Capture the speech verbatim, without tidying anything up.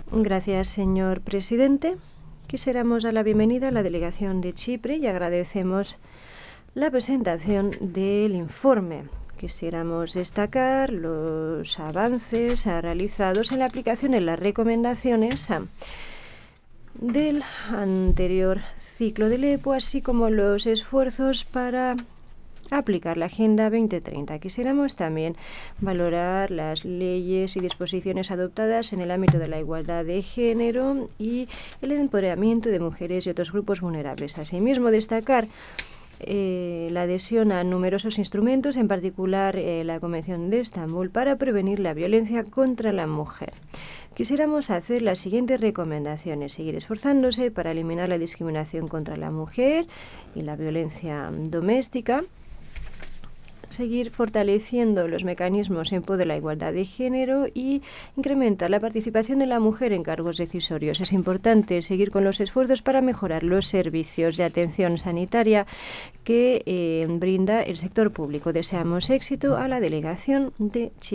Gracias, señor presidente. Quisiéramos dar la bienvenida a la delegación de Chipre y agradecemos la presentación del informe. Quisiéramos destacar los avances realizados en la aplicación de las recomendaciones del anterior ciclo del E P O, así como los esfuerzos para aplicar la Agenda veinte treinta. Quisiéramos también valorar las leyes y disposiciones adoptadas en el ámbito de la igualdad de género y el empoderamiento de mujeres y otros grupos vulnerables. Asimismo, destacar eh, la adhesión a numerosos instrumentos, en particular eh, la Convención de Estambul, para prevenir la violencia contra la mujer. Quisiéramos hacer las siguientes recomendaciones: seguir esforzándose para eliminar la discriminación contra la mujer y la violencia doméstica, seguir fortaleciendo los mecanismos en pro de la igualdad de género y incrementar la participación de la mujer en cargos decisorios. Es importante seguir con los esfuerzos para mejorar los servicios de atención sanitaria que eh, brinda el sector público. Deseamos éxito a la delegación de Chipre.